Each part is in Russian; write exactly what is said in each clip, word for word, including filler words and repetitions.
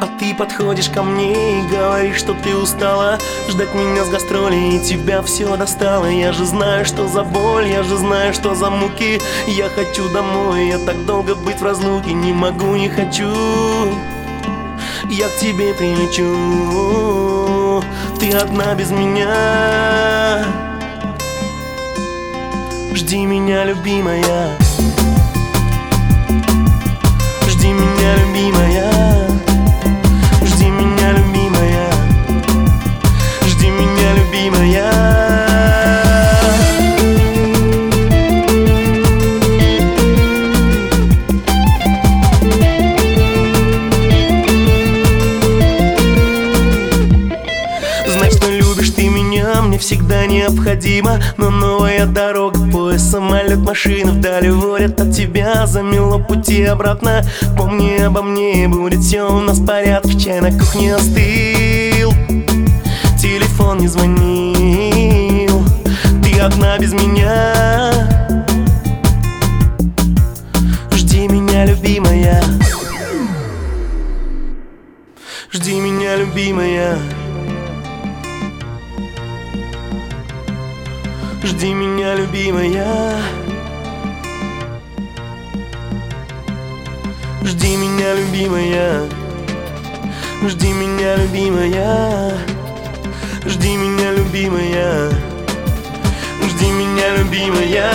А ты подходишь ко мне и говоришь, что ты устала ждать меня с гастролей, и тебя все достало. Я же знаю, что за боль, я же знаю, что за муки. Я хочу домой, я так долго быть в разлуке. Не могу, не хочу, я к тебе прилечу. Ты одна без меня, жди меня, любимая. Жди меня, любимая. Жди меня, любимая. Жди меня, любимая. Знай, что любишь ты меня, мне всегда необходимо. Но новая дорога, поезд, самолет, машина вдали уводят от тебя. Замело пути обратно, помни обо мне, будет все у нас в порядке. Чай на кухне остыл, телефон не звонил. Ты одна без меня, жди меня, любимая. Жди меня, любимая. Жди меня, любимая. Жди меня, любимая. Жди меня, любимая. Жди меня, любимая. Жди меня, любимая.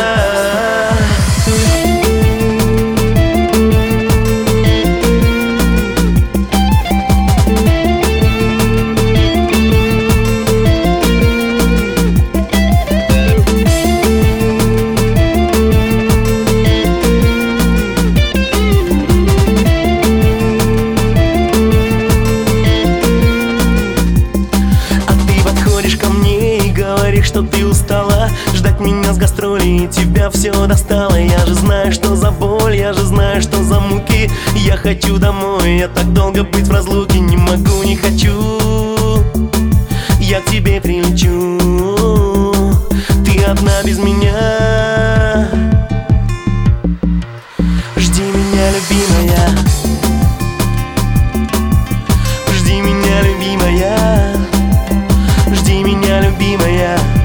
Что ты устала ждать меня с гастролей, и тебя все достало. Я же знаю, что за боль, я же знаю, что за муки. Я хочу домой, я так долго быть в разлуке. Не могу, не хочу, я к тебе прилечу. Ты одна без меня, жди меня, любимая. Жди меня, любимая. Жди меня, любимая.